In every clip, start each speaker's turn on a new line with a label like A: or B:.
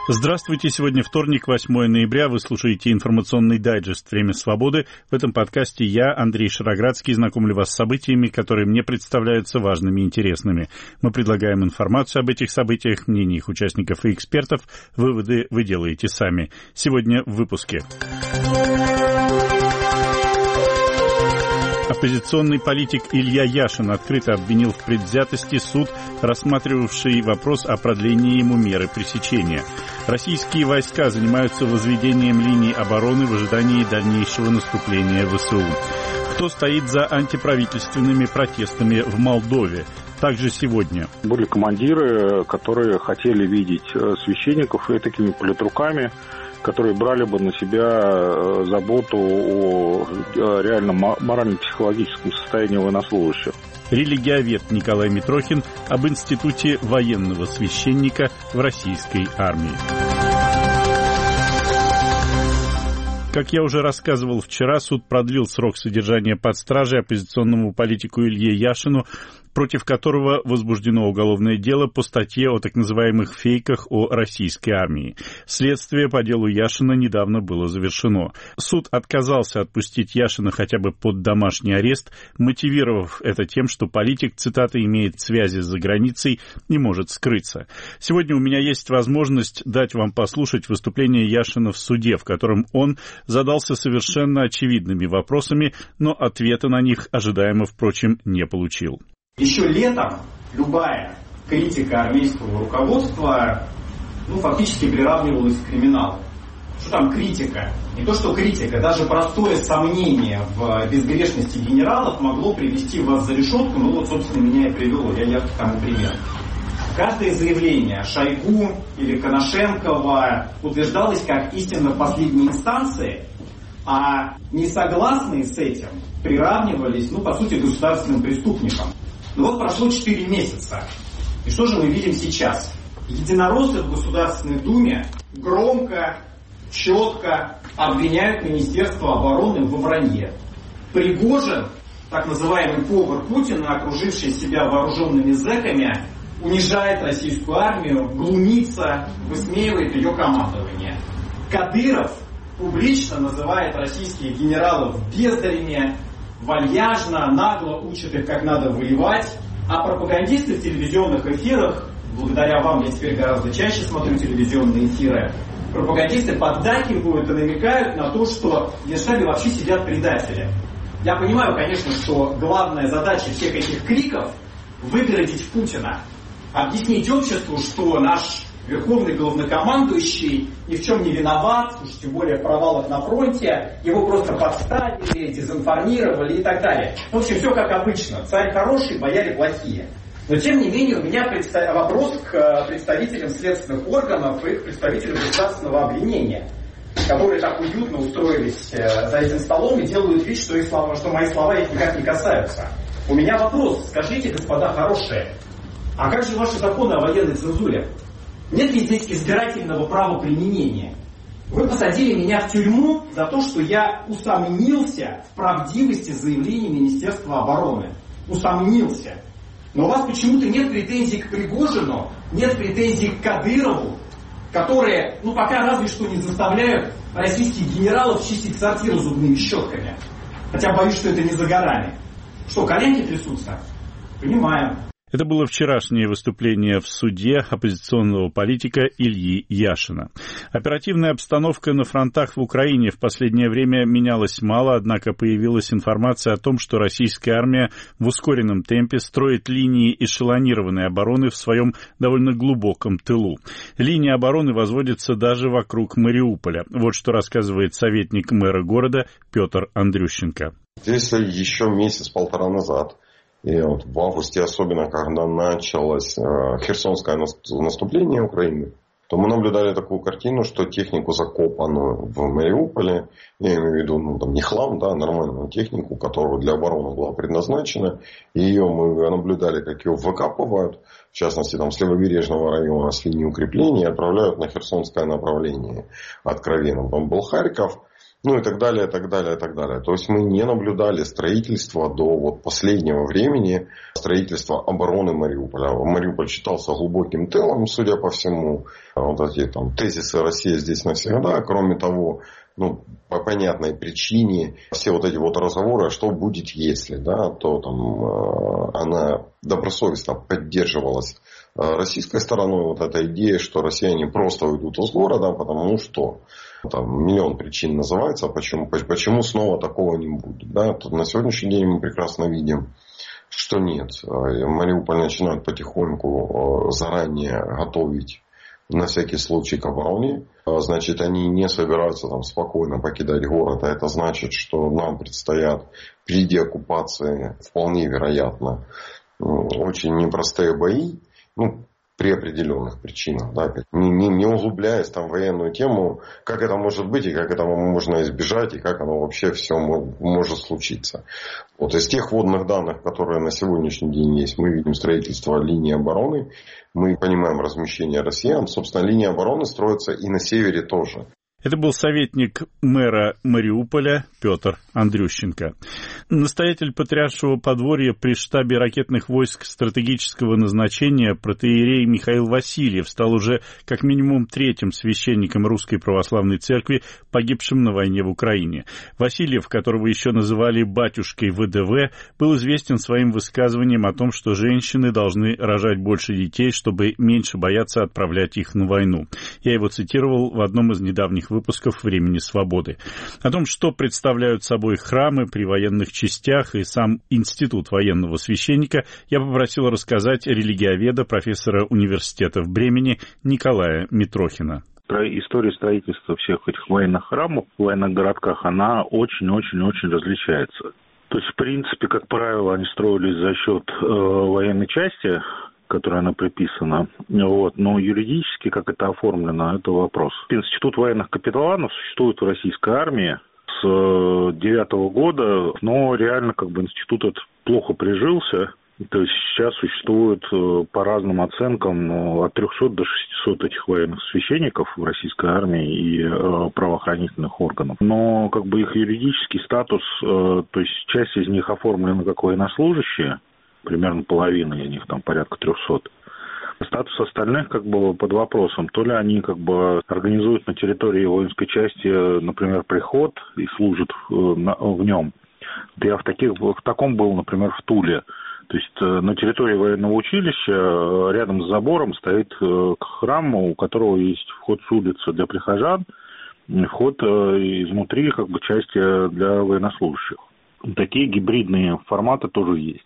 A: Здравствуйте. Сегодня вторник, 8 ноября. Вы слушаете информационный дайджест «Время свободы». В этом подкасте я, Андрей Шароградский, знакомлю вас с событиями, которые мне представляются важными и интересными. Мы предлагаем информацию об этих событиях, мнения их участников и экспертов. Выводы вы делаете сами. Сегодня в выпуске. Оппозиционный политик Илья Яшин открыто обвинил в предвзятости суд, рассматривавший вопрос о продлении ему меры пресечения. Российские войска занимаются возведением линий обороны в ожидании дальнейшего наступления ВСУ. Кто стоит за антиправительственными протестами в Молдове? Также сегодня.
B: Были командиры, которые хотели видеть священников и такими политруками, которые брали бы на себя заботу о реально морально-психологическом состоянии военнослужащих.
A: Религиовед Николай Митрохин об институте военного священника в российской армии. Как я уже рассказывал вчера, суд продлил срок содержания под стражей оппозиционному политику Илье Яшину, против которого возбуждено уголовное дело по статье о так называемых фейках о российской армии. Следствие по делу Яшина недавно было завершено. Суд отказался отпустить Яшина хотя бы под домашний арест, мотивировав это тем, что политик, цитата, имеет связи за границей и может скрыться. Сегодня у меня есть возможность дать вам послушать выступление Яшина в суде, в котором он задался совершенно очевидными вопросами, но ответа на них ожидаемо, впрочем, не получил.
C: Еще летом любая критика армейского руководства фактически приравнивалась к криминалу. Что там критика? Не то что критика, даже простое сомнение в безгрешности генералов могло привести вас за решетку, собственно, меня и привело, я яркий тому пример. Каждое заявление Шойгу или Коношенкова утверждалось как истина последней инстанции, а несогласные с этим приравнивались, по сути, к государственным преступникам. Прошло 4 месяца. И что же мы видим сейчас? Единороссы в Государственной Думе громко, четко обвиняют Министерство обороны во вранье. Пригожин, так называемый повар Путина, окруживший себя вооруженными зэками, унижает российскую армию, глумится, высмеивает ее командование. Кадыров публично называет российских генералов бездарями, вальяжно, нагло учат их, как надо воевать, а пропагандисты в телевизионных эфирах, благодаря вам я теперь гораздо чаще смотрю телевизионные эфиры, пропагандисты поддакивают и намекают на то, что в Генштабе вообще сидят предатели. Я понимаю, конечно, что главная задача всех этих криков — выгородить Путина, объяснить обществу, что наш верховный главнокомандующий ни в чем не виноват, уж тем более в провалах на фронте, его просто подставили, дезинформировали и так далее. В общем, все как обычно. Царь хороший, бояре плохие. Но, тем не менее, у меня вопрос к представителям следственных органов и к представителям государственного обвинения, которые так уютно устроились за этим столом и делают вид, что мои слова их никак не касаются. У меня вопрос. Скажите, господа хорошие, а как же ваши законы о военной цензуре? Нет ли здесь избирательного права применения? Вы посадили меня в тюрьму за то, что я усомнился в правдивости заявлений Министерства обороны. Усомнился. Но у вас почему-то нет претензий к Пригожину, нет претензий к Кадырову, которые, пока разве что не заставляют российских генералов чистить сортиры зубными щетками. Хотя боюсь, что это не за горами. Что, коленки трясутся? Понимаю.
A: Это было вчерашнее выступление в суде оппозиционного политика Ильи Яшина. Оперативная обстановка на фронтах в Украине в последнее время менялась мало, однако появилась информация о том, что российская армия в ускоренном темпе строит линии эшелонированной обороны в своем довольно глубоком тылу. Линии обороны возводятся даже вокруг Мариуполя. Вот что рассказывает советник мэра города Петр Андрющенко.
D: Если еще месяц-полтора назад, и в августе особенно, когда началось херсонское наступление Украины, то мы наблюдали такую картину, что технику, закопанную в Мариуполе, я имею в виду не хлам, нормальную технику, которая для обороны была предназначена, ее мы наблюдали, как ее выкапывают, в частности с левобережного района, с линии укрепления, и отправляют на херсонское направление откровенно. Там был Харьков, ну и так далее, так далее, так далее. То есть мы не наблюдали строительство до вот последнего времени, строительства обороны Мариуполя. Мариуполь считался глубоким тылом, судя по всему. Вот эти там тезисы «Россия здесь навсегда». Кроме того, ну, по понятной причине, все вот эти вот разговоры, что будет если, да, то там она добросовестно поддерживалась российской стороной. Вот эта идея, что россияне просто уйдут из города, потому что там миллион причин называется, почему снова такого не будет. Да? Тут на сегодняшний день мы прекрасно видим, что нет. Мариуполь начинают потихоньку заранее готовить на всякий случай к обороне. Значит, они не собираются там спокойно покидать город. А это значит, что нам предстоят при деоккупации вполне вероятно очень непростые бои. Ну, при определенных причинах. Да, не углубляясь там в военную тему, как это может быть и как этого можно избежать, и как оно вообще все может случиться. Вот из тех вводных данных, которые на сегодняшний день есть, мы видим строительство линии обороны, мы понимаем размещение россиян. Собственно, линия обороны строится и на севере тоже.
A: Это был советник мэра Мариуполя Петр Андрющенко. Настоятель Патриаршего подворья при штабе ракетных войск стратегического назначения протоиерей Михаил Васильев стал уже как минимум третьим священником Русской Православной Церкви, погибшим на войне в Украине. Васильев, которого еще называли батюшкой ВДВ, был известен своим высказыванием о том, что женщины должны рожать больше детей, чтобы меньше бояться отправлять их на войну. Я его цитировал в одном из недавних выпусков «Времени свободы». О том, что представляют собой храмы при военных частях и сам институт военного священника, я попросил рассказать религиоведа, профессора университета в Бремени Николая Митрохина.
B: История строительства всех этих военных храмов в военных городках, она очень-очень-очень различается. То есть, в принципе, как правило, они строились за счет военной части, которая она приписана. Вот. Но юридически, как это оформлено, это вопрос. Институт военных капелланов существует в российской армии с 2009 года, но реально как бы институт этот плохо прижился. То есть сейчас существует по разным оценкам от 300 до 600 этих военных священников в российской армии и правоохранительных органов. Но как бы их юридический статус, то есть часть из них оформлена как военнослужащие, примерно половина из них, там порядка 300. Статус остальных как бы под вопросом. То ли они как бы организуют на территории воинской части, например, приход и служат в нем. Я в таком был, например, в Туле. То есть на территории военного училища рядом с забором стоит храм, у которого есть вход с улицы для прихожан, вход изнутри как бы части для военнослужащих. Такие гибридные форматы тоже есть.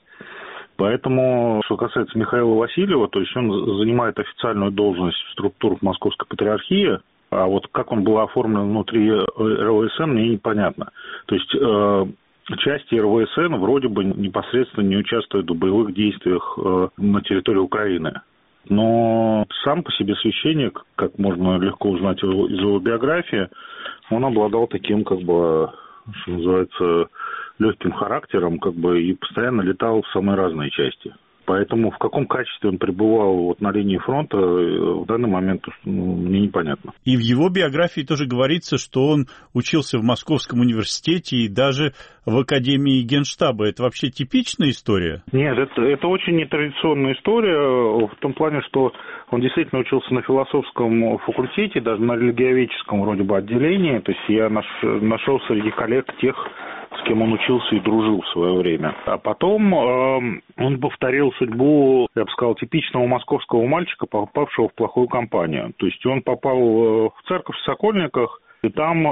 B: Поэтому, что касается Михаила Васильева, то есть он занимает официальную должность в структурах Московской Патриархии, а вот как он был оформлен внутри РВСН, мне непонятно. То есть части РВСН вроде бы непосредственно не участвуют в боевых действиях на территории Украины. Но сам по себе священник, как можно легко узнать из его биографии, он обладал таким, как бы, что называется, легким характером, как бы, и постоянно летал в самые разные части. Поэтому в каком качестве он пребывал вот на линии фронта, в данный момент мне непонятно.
A: И в его биографии тоже говорится, что он учился в Московском университете и даже в Академии Генштаба. Это вообще типичная история?
B: Нет, это очень нетрадиционная история в том плане, что он действительно учился на философском факультете, даже на религиоведческом вроде бы отделении. То есть я нашел среди коллег тех, с кем он учился и дружил в свое время. А потом он повторил судьбу, я бы сказал, типичного московского мальчика, попавшего в плохую компанию. То есть он попал в церковь в Сокольниках, и там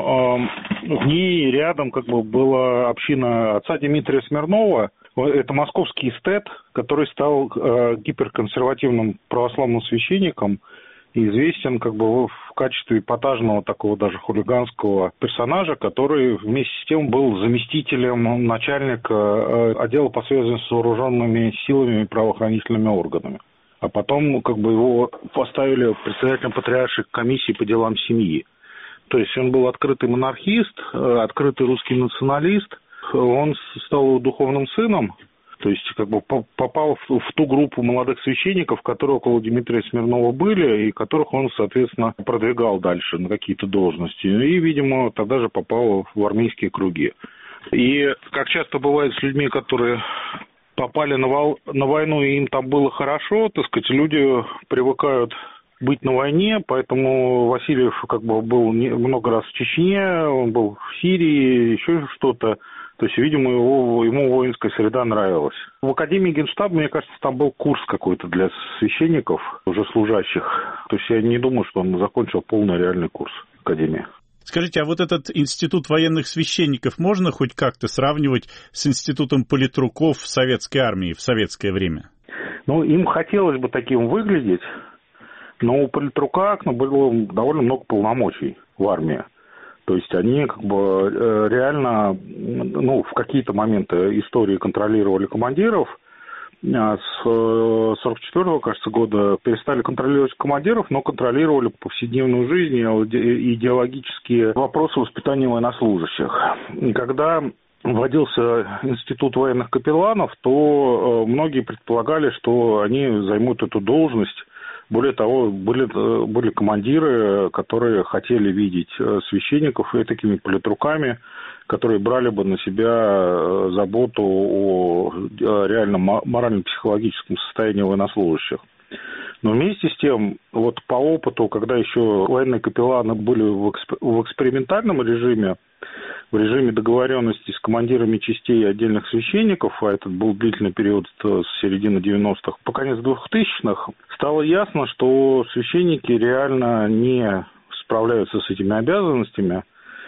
B: в ней рядом как бы была община отца Дмитрия Смирнова. Это московский эстет, который стал гиперконсервативным православным священником и известен как бы в качестве эпатажного такого даже хулиганского персонажа, который вместе с тем был заместителем начальника отдела по связи с вооруженными силами и правоохранительными органами. А потом как бы его поставили председателем патриаршей комиссии по делам семьи. То есть он был открытый монархист, открытый русский националист. Он стал духовным сыном То есть как бы попал в ту группу молодых священников, которые около Дмитрия Смирнова были, и которых он, соответственно, продвигал дальше на какие-то должности. И, видимо, тогда же попал в армейские круги. И как часто бывает с людьми, которые попали на войну, и им там было хорошо, так сказать, люди привыкают быть на войне, поэтому Васильев как бы был много раз в Чечне, он был в Сирии, еще что-то. То есть, видимо, ему воинская среда нравилась. В Академии Генштаба, мне кажется, там был курс какой-то для священников, уже служащих. То есть, я не думаю, что он закончил полный реальный курс Академии.
A: Скажите, а вот этот институт военных священников можно хоть как-то сравнивать с институтом политруков в советской армии в советское время?
B: Ну, им хотелось бы таким выглядеть, но у политрука было довольно много полномочий в армии. То есть они как бы реально, в какие-то моменты истории контролировали командиров. С 44-го, кажется, года перестали контролировать командиров, но контролировали повседневную жизнь и идеологические вопросы воспитания военнослужащих. И когда вводился институт военных капелланов, то многие предполагали, что они займут эту должность. Более того, были командиры, которые хотели видеть священников такими политруками, которые брали бы на себя заботу о реальном морально-психологическом состоянии военнослужащих. Но вместе с тем, вот по опыту, когда еще военные капелланы были в экспериментальном режиме, в режиме договоренности с командирами частей отдельных священников, а этот был длительный период с середины 90-х по конец 2000-х, стало ясно, что священники реально не справляются с этими обязанностями,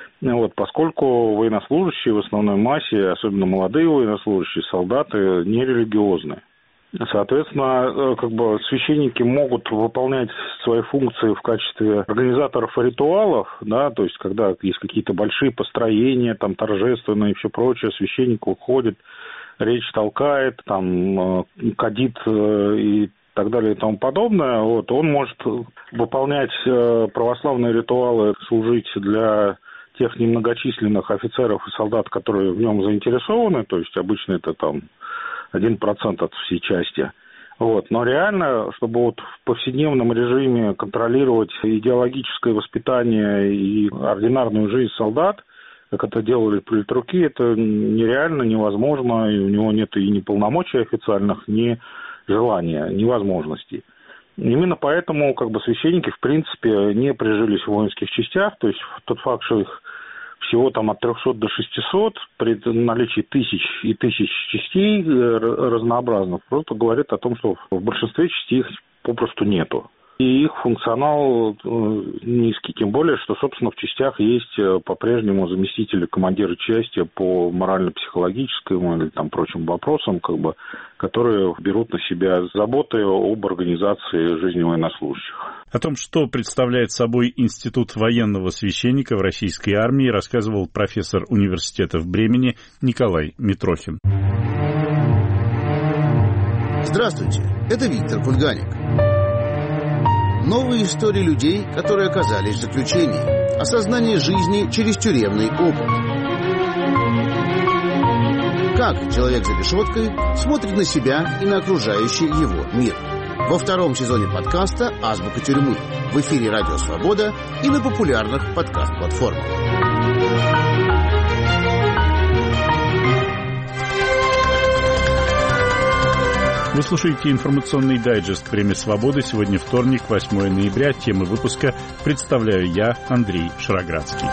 B: поскольку военнослужащие в основной массе, особенно молодые военнослужащие, солдаты, нерелигиозны. Соответственно, священники могут выполнять свои функции в качестве организаторов ритуалов, да, то есть когда есть какие-то большие построения, там торжественные и все прочее, священник выходит, речь толкает, там кадит и так далее и тому подобное, он может выполнять православные ритуалы, служить для тех немногочисленных офицеров и солдат, которые в нем заинтересованы, то есть обычно это там 1% от всей части. Но реально, чтобы в повседневном режиме контролировать идеологическое воспитание и ординарную жизнь солдат, как это делали политруки, это нереально, невозможно, и у него нет и ни полномочий официальных, ни желания, ни возможностей. Именно поэтому священники, в принципе, не прижились в воинских частях, то есть тот факт, что их всего там от 300 до 600 при наличии тысяч и тысяч частей разнообразных, просто говорит о том, что в большинстве частей их попросту нету. И их функционал низкий, тем более, что, собственно, в частях есть по-прежнему заместители командира части по морально-психологическим или там прочим вопросам, которые берут на себя заботы об организации жизни военнослужащих.
A: О том, что представляет собой институт военного священника в российской армии, рассказывал профессор университета в Бремени Николай Митрохин.
E: Здравствуйте, это Виктор Кульганик. Новые истории людей, которые оказались в заключении. Осознание жизни через тюремный опыт. Как человек за решеткой смотрит на себя и на окружающий его мир. Во втором сезоне подкаста «Азбука тюрьмы». В эфире «Радио Свобода» и на популярных подкаст-платформах.
A: Вы слушаете информационный дайджест «Время свободы». Сегодня вторник, 8 ноября. Темы выпуска представляю я, Андрей Шароградский.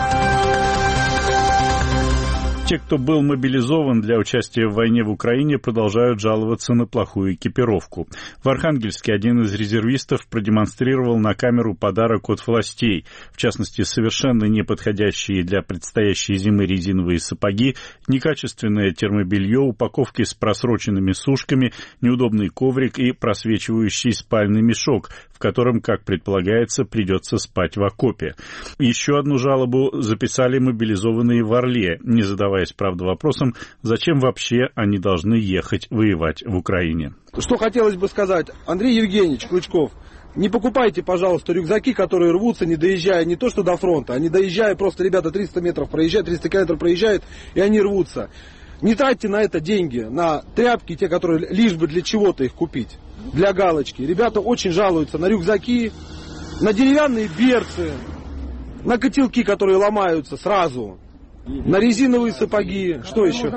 A: Те, кто был мобилизован для участия в войне в Украине, продолжают жаловаться на плохую экипировку. В Архангельске один из резервистов продемонстрировал на камеру подарок от властей. В частности, совершенно неподходящие для предстоящей зимы резиновые сапоги, некачественное термобелье, упаковки с просроченными сушками, неудобный коврик и просвечивающий спальный мешок, в котором, как предполагается, придется спать в окопе. Еще одну жалобу записали мобилизованные в Орле, не задаваясь, правда, вопросом, зачем вообще они должны ехать воевать в Украине.
F: Что хотелось бы сказать, Андрей Евгеньевич Клычков, не покупайте, пожалуйста, рюкзаки, которые рвутся, не доезжая не то что до фронта, а не доезжая, просто ребята 300 метров проезжают, 300 километров проезжают, и они рвутся. Не тратьте на это деньги, на тряпки, те, которые лишь бы для чего-то их купить, для галочки. Ребята очень жалуются на рюкзаки, на деревянные берцы, на котелки, которые ломаются сразу, на резиновые сапоги, что еще?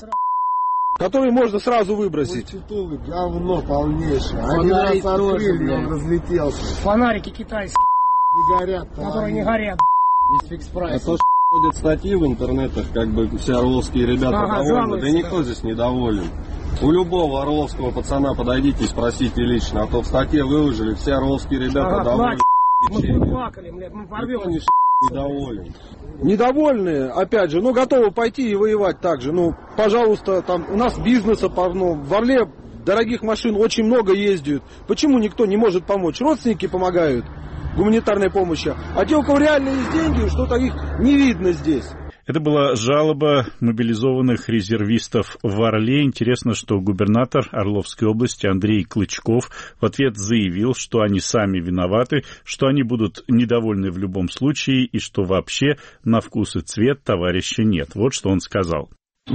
F: Которые можно сразу выбросить.
G: Говно полнейшее. Один раз открыли, он разлетелся.
H: Фонарики китайские,
G: не горят,
H: которые не горят. Из фикс-прайса.
I: А то, что ходят статьи в интернетах, как бы все орловские ребята довольны, да никто здесь недоволен. У любого орловского пацана подойдите и спросите лично, а то в статье выложили, все орловские ребята довольны.
H: Мы плакали, мы порвем.
I: Недоволен.
F: Недовольные, опять же, готовы пойти и воевать так же. Пожалуйста, там у нас бизнеса полно. В Орле дорогих машин очень много ездят. Почему никто не может помочь? Родственники помогают гуманитарной помощи. А те, у кого реально есть деньги, что-то их не видно здесь.
A: Это была жалоба мобилизованных резервистов в Орле. Интересно, что губернатор Орловской области Андрей Клычков в ответ заявил, что они сами виноваты, что они будут недовольны в любом случае и что вообще на вкус и цвет товарища нет. Вот что он сказал.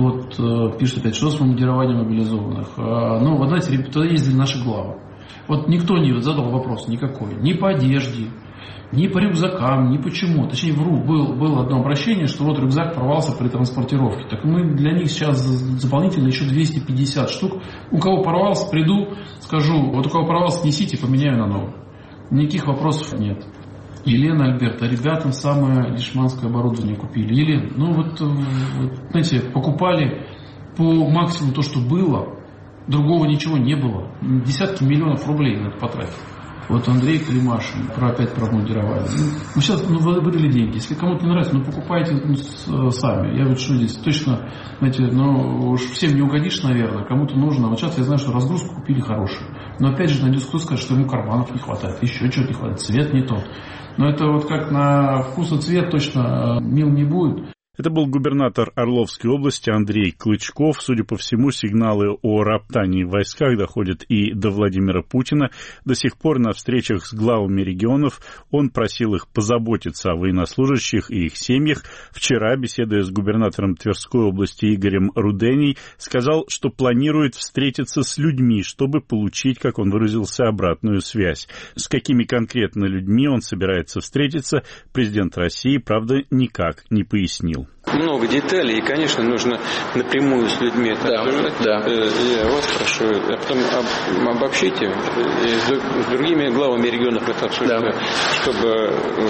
J: Пишут опять, что с командированием мобилизованных. Вы знаете, туда ездили наши главы. Никто не задал вопрос никакой. Ни по одежде, ни по рюкзакам, ни почему. Точнее, было одно обращение, что рюкзак порвался при транспортировке. Так мы для них сейчас дополнительно еще 250 штук. У кого порвался, приду, скажу, у кого порвался, несите, поменяю на новый. Никаких вопросов нет. Елена, Альберта, ребятам самое лишманское оборудование купили. Елена, знаете, покупали по максимуму то, что было. Другого ничего не было. Десятки миллионов рублей на это потратили. Андрей Климашин, опять про обмундирование. Мы сейчас выдали деньги. Если кому-то не нравится, покупайте сами. Я что здесь точно, знаете, уж всем не угодишь, наверное. Кому-то нужно. Сейчас я знаю, что разгрузку купили хорошую. Но опять же найдется кто скажет, что ему карманов не хватает, еще чего-то не хватает, цвет не тот. Но это как на вкус и цвет точно мил не будет.
A: Это был губернатор Орловской области Андрей Клычков. Судя по всему, сигналы о роптании в войсках доходят и до Владимира Путина. До сих пор на встречах с главами регионов он просил их позаботиться о военнослужащих и их семьях. Вчера, беседуя с губернатором Тверской области Игорем Руденей, сказал, что планирует встретиться с людьми, чтобы получить, как он выразился, обратную связь. С какими конкретно людьми он собирается встретиться, президент России, правда, никак не пояснил.
K: Много деталей, и, конечно, нужно напрямую с людьми это обсуждать. Да. Я вас прошу, а потом обобщите, с другими главами регионов это обсуждать, чтобы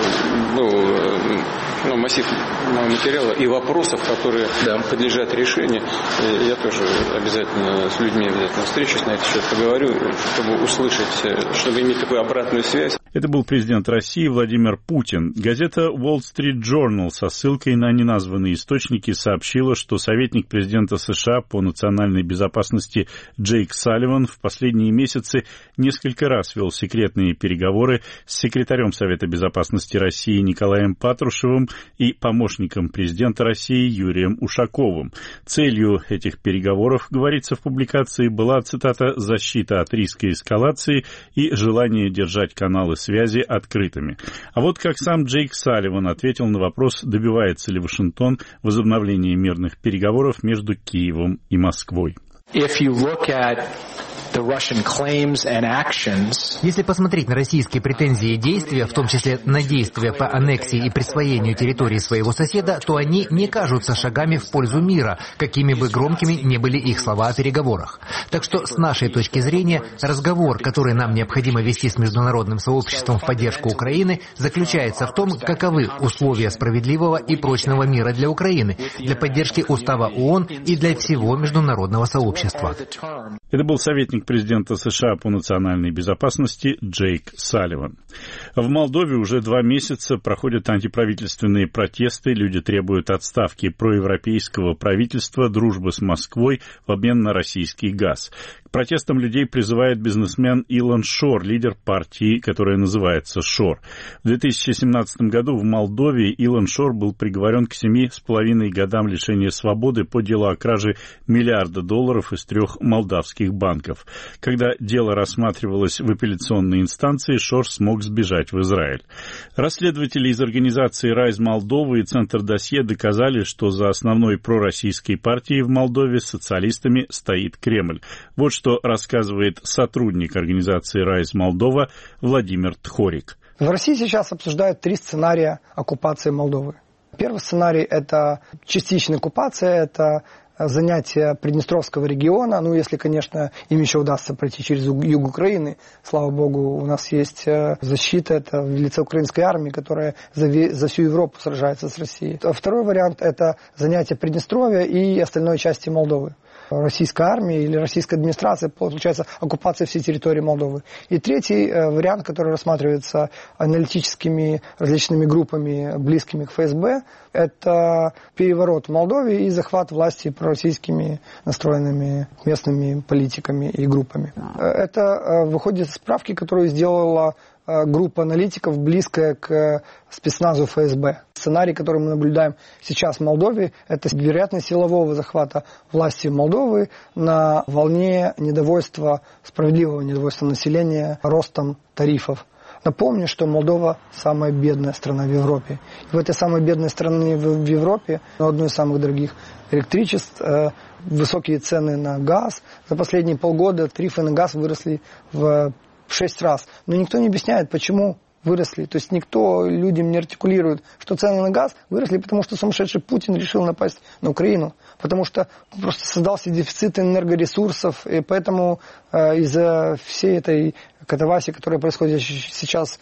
K: массив материала и вопросов, которые подлежат решению. Я тоже обязательно с людьми встречусь, на этот счет поговорю, чтобы услышать, чтобы иметь такую обратную связь.
A: Это был президент России Владимир Путин. Газета Wall Street Journal со ссылкой на неназванные источники сообщила, что советник президента США по национальной безопасности Джейк Салливан в последние месяцы несколько раз вел секретные переговоры с секретарем Совета безопасности России Николаем Патрушевым и помощником президента России Юрием Ушаковым. Целью этих переговоров, говорится в публикации, была, цитата, «защита от риска эскалации и желание держать каналы связи открытыми». А вот как сам Джейк Салливан ответил на вопрос, добивается ли Вашингтон возобновления мирных переговоров между Киевом и Москвой.
L: Если посмотреть на российские претензии и действия, в том числе на действия по аннексии и присвоению территории своего соседа, то они не кажутся шагами в пользу мира, какими бы громкими ни были их слова о переговорах. Так что, с нашей точки зрения, разговор, который нам необходимо вести с международным сообществом в поддержку Украины, заключается в том, каковы условия справедливого и прочного мира для Украины, для поддержки Устава ООН и для всего международного сообщества.
A: Это был советник президента США по национальной безопасности Джейк Салливан. В Молдове уже 2 месяца проходят антиправительственные протесты. Люди требуют отставки проевропейского правительства, дружбы с Москвой в обмен на российский газ. К протестам людей призывает бизнесмен Илон Шор, лидер партии, которая называется Шор. В 2017 году в Молдове Илон Шор был приговорен к 7,5 годам лишения свободы по делу о краже $1 миллиарда из 3 молдавских банков. Когда дело рассматривалось в апелляционной инстанции, Шор смог сбежать в Израиль. Расследователи из организации «Райз Молдовы» и Центр Досье доказали, что за основной пророссийской партией в Молдове с социалистами стоит Кремль. Вот что рассказывает сотрудник организации «Райз Молдова» Владимир Тхорик.
M: В России сейчас обсуждают 3 сценария оккупации Молдовы. Первый сценарий – это частичная оккупация, это занятие Приднестровского региона, ну, если, конечно, им еще удастся пройти через юг Украины. Слава богу, у нас есть защита, это в лице украинской армии, которая за всю Европу сражается с Россией. Второй вариант – это занятие Приднестровья и остальной части Молдовы. Российская армия или российская администрация, получается, оккупация всей территории Молдовы. И третий вариант, который рассматривается аналитическими различными группами, близкими к ФСБ, это переворот в Молдове и захват власти пророссийскими настроенными местными политиками и группами. Это выходит из справки, которую сделала группа аналитиков, близкая к спецназу ФСБ. Сценарий, который мы наблюдаем сейчас в Молдове, это вероятность силового захвата власти Молдовы на волне недовольства, справедливого недовольства населения ростом тарифов. Напомню, что Молдова самая бедная страна в Европе. И в этой самой бедной стране в Европе, одной из самых дорогих электричеств, высокие цены на газ. За последние полгода тарифы на газ выросли в 6 раз. Но никто не объясняет, почему выросли. То есть никто людям не артикулирует, что цены на газ выросли, потому что сумасшедший Путин решил напасть на Украину. Потому что просто создался дефицит энергоресурсов. И поэтому из-за всей этой катавасии, которая происходит сейчас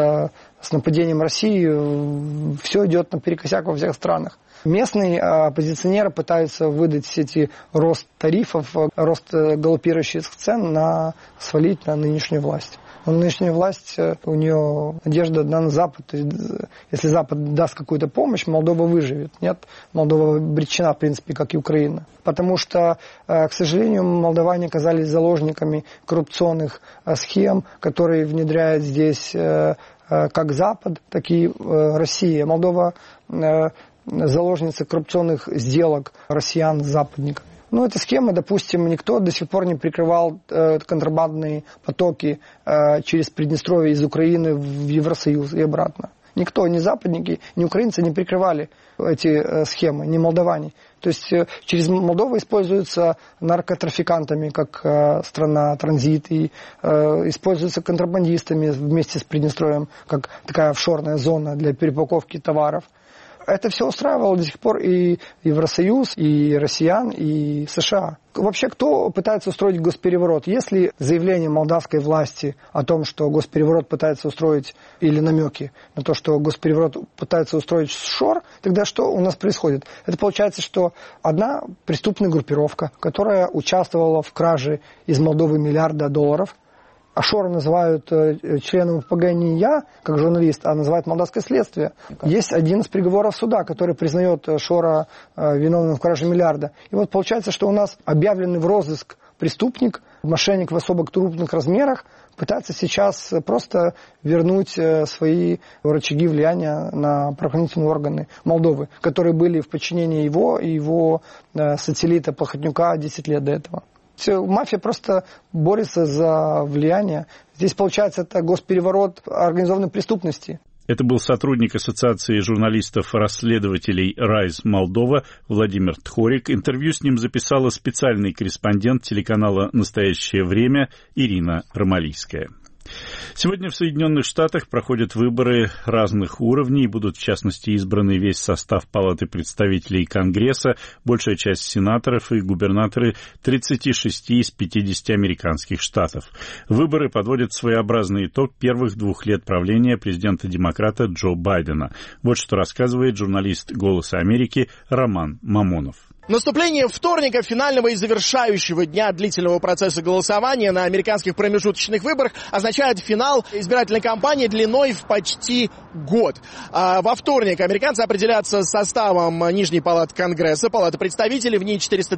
M: с нападением России, все идет наперекосяк во всех странах. Местные оппозиционеры пытаются выдать эти рост тарифов, рост галопирующих цен свалить на нынешнюю власть. Но нынешняя власть, у нее надежда одна на Запад. Если Запад даст какую-то помощь, Молдова выживет. Нет, Молдова обречена, в принципе, как и Украина. Потому что, к сожалению, молдаване оказались заложниками коррупционных схем, которые внедряет здесь как Запад, так и Россия. Молдова заложница коррупционных сделок россиян с западниками. Ну, эта схема, допустим, никто до сих пор не прикрывал контрабандные потоки через Приднестровье из Украины в Евросоюз и обратно. Никто, ни западники, ни украинцы не прикрывали эти схемы, ни молдаване. То есть через Молдову используются наркотрафикантами как страна транзит и используются контрабандистами вместе с Приднестровьем как такая офшорная зона для перепаковки товаров. Это все устраивало до сих пор и Евросоюз, и россиян, и США. Вообще, кто пытается устроить госпереворот? Если заявление молдавской власти о том, что госпереворот пытается устроить, или намеки на то, что госпереворот пытается устроить Шор, тогда что у нас происходит? Это получается, что одна преступная группировка, которая участвовала в краже из Молдовы $1 миллиарда, а Шора называют членом ОПГ не я, как журналист, а называют молдавское следствие. Есть один из приговоров суда, который признает Шора виновным в краже $1 миллиарда. И вот получается, что у нас объявленный в розыск преступник, мошенник в особо крупных размерах, пытается сейчас просто вернуть свои рычаги влияния на правоохранительные органы Молдовы, которые были в подчинении его и его сателлита Плохотнюка 10 лет до этого. Мафия просто борется за влияние. Здесь, получается, это госпереворот организованной преступности.
A: Это был сотрудник Ассоциации журналистов-расследователей «Райз Молдова» Владимир Тхорик. Интервью с ним записала специальный корреспондент телеканала «Настоящее время» Ирина Ромалийская. Сегодня в Соединенных Штатах проходят выборы разных уровней. Будут, в частности, избраны весь состав Палаты представителей Конгресса, большая часть сенаторов и губернаторы 36 из 50 американских штатов. Выборы подводят своеобразный итог первых 2 лет правления президента-демократа Джо Байдена. Вот что рассказывает журналист «Голоса Америки» Роман Мамонов.
N: Наступление вторника, финального и завершающего дня длительного процесса голосования на американских промежуточных выборах, означает финал избирательной кампании длиной в почти год. Во вторник американцы определятся с составом Нижней палаты Конгресса, Палаты представителей, в ней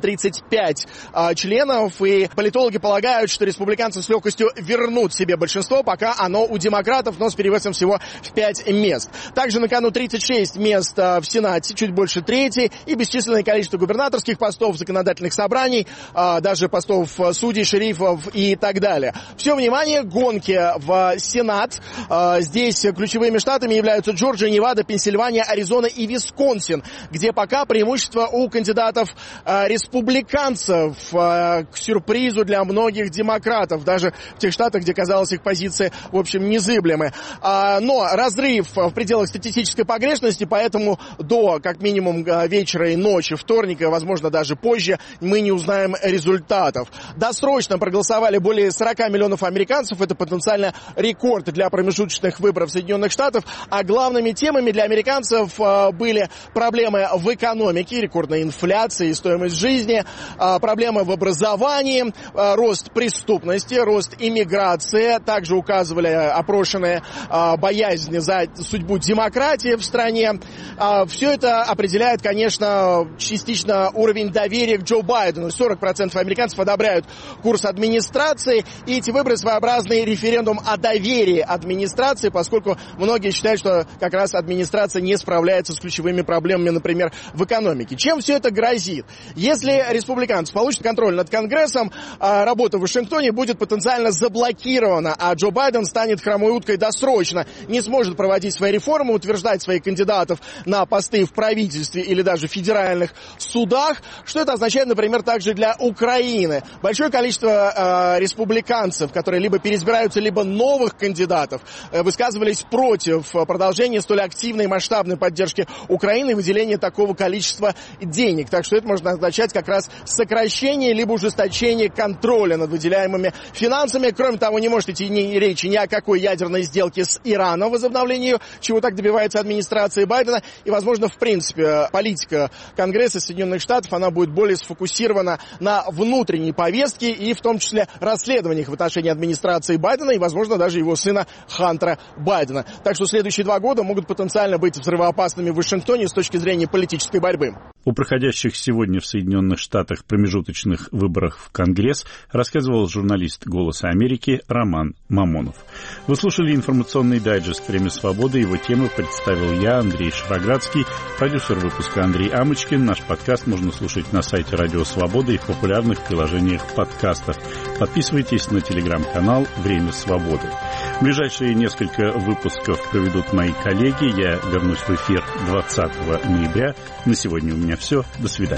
N: 435 членов, и политологи полагают, что республиканцы с легкостью вернут себе большинство, пока оно у демократов, но с перевесом всего в 5 мест. Также на кону 36 мест в Сенате, чуть больше трети, и бесчисленное количество губернаторских постов, законодательных собраний, даже постов судей, шерифов и так далее. Все внимание к гонке в Сенат. Здесь ключевыми штатами являются Джорджия, Невада, Пенсильвания, Аризона и Висконсин, где пока преимущество у кандидатов республиканцев, к сюрпризу для многих демократов, даже в тех штатах, где, казалось, их позиции, в общем, незыблемы. Но разрыв в пределах статистической погрешности, поэтому до, как минимум, вечера и ночи вторника, возможно, даже позже, мы не узнаем результатов. Досрочно проголосовали более 40 миллионов американцев. Это потенциально рекорд для промежуточных выборов Соединенных Штатов. А главными темами для американцев были проблемы в экономике, рекордная инфляция и стоимость жизни, проблемы в образовании, рост преступности, рост иммиграции. Также указывали опрошенные боязнь за судьбу демократии в стране. Все это определяет, конечно, частично уровень доверия к Джо Байдену. 40% американцев одобряют курс администрации, и эти выборы своеобразный референдум о доверии администрации, поскольку многие считают, что как раз администрация не справляется с ключевыми проблемами, например, в экономике. Чем все это грозит? Если республиканцы получат контроль над Конгрессом, работа в Вашингтоне будет потенциально заблокирована, а Джо Байден станет хромой уткой досрочно, не сможет проводить свои реформы, утверждать своих кандидатов на посты в правительстве или даже в федеральных судах. Что это означает, например, также для Украины? Большое количество республиканцев, которые либо переизбираются, либо новых кандидатов, высказывались против продолжения столь активной и масштабной поддержки Украины и выделения такого количества денег. Так что это можно означать как раз сокращение либо ужесточение контроля над выделяемыми финансами. Кроме того, не может идти речи ни о какой ядерной сделке с Ираном, возобновлению, чего так добивается администрация Байдена. И, возможно, в принципе, политика Конгресса Соединенных Штатов, она будет более сфокусирована на внутренней повестке и в том числе расследованиях в отношении администрации Байдена и, возможно, даже его сына Хантера Байдена. Так что следующие 2 года могут потенциально быть взрывоопасными в Вашингтоне с точки зрения политической борьбы.
A: О проходящих сегодня в Соединенных Штатах промежуточных выборах в Конгресс рассказывал журналист «Голоса Америки» Роман Мамонов. Вы слушали информационный дайджест «Время свободы». Его темы представил я, Андрей Шароградский, продюсер выпуска Андрей Амочкин. Наш подкаст можно слушать на сайте Радио Свобода и в популярных приложениях подкастов. Подписывайтесь на телеграм-канал «Время свободы». В ближайшие несколько выпусков проведут мои коллеги. Я вернусь в эфир 20 ноября. На сегодня у меня все. До свидания.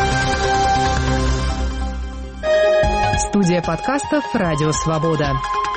O: Студия подкастов «Радио Свобода».